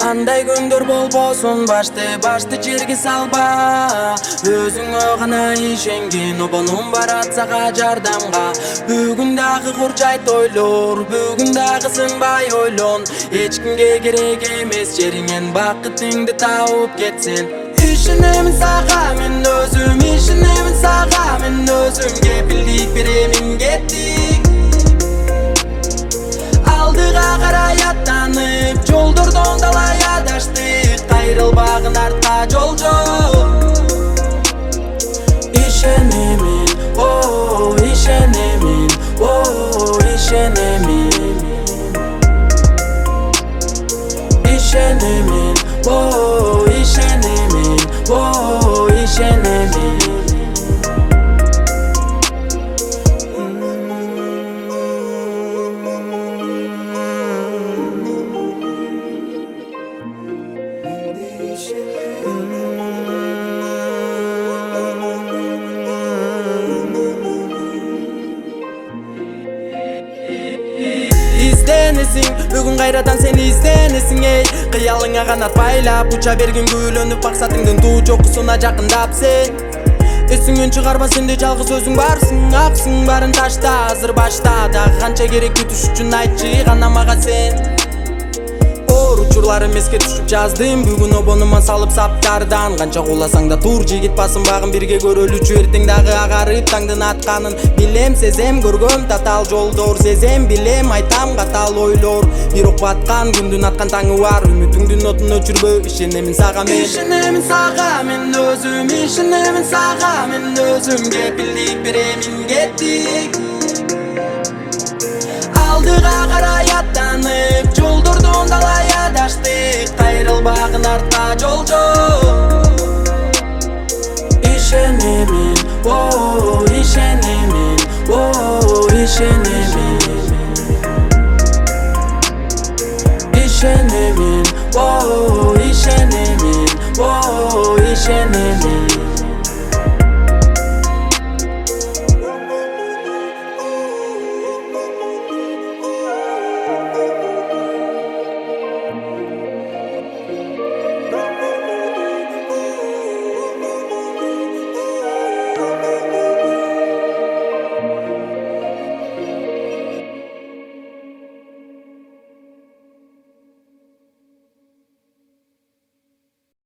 Кандай күндөр болбосун башты жерге салба. Өзүңө гана ишенген обонун барат сага жардамга. Бүгүн дагы курчайт ойлор, бүгүн дагы сынбай ойлон. Эч кимге керек эмес жериңен бакытыңды тауып кетсин. Ишенемин сага мен өзүм, ишенемин сага мен өзүм. Кепилдик беремин кеттик. Алдыга карай аттанып, жолдордон далай адаштык. Кайрылбагын артка жол жок. Ишенемин, о, ишенемин, о, ишенемин. Ишенемин, о, ишенемин, о, ишенемин. İzdenесиң, бүгүн кайрадан сени изденесиң эй. Кыялыңа канат байлап, уча бергин күйлөнүп, максатыңдын туу чокусуна жакындап сен. Эсиңден чыгарба, сенде жалгыз өзүң барсың, аксың барын ташта, азыр башта. Дагы канча керек күтүш үчүн айтчы гана мага сен. Учурларым эске түшүп жаздым, бүгүн обонума салып саптардан. Канча кууласаң да тур жигит басынбагын, бирге көрөлүчү эртең дагы агарып таңдын атканын. Билем, сезем, көргөм татал жолдор, сезем, билем, айтам катал ойлор. Бирок баткан күндүн аткан таңы бар, үмүтүңдүн отун өчүрбө. Ишенемин сага мен, ишенемин сага мен өзүм, ишенемин сага мен өзүм. Кепилдик беремин кеттик. Алдыга карай аттанып, жолдордон далай адаштык. Кайрылбагын артка жол жок. Ишенемин, о, ишенемин, о, ишенемин. Ишенемин, о, ишенемин, о, ишенемин.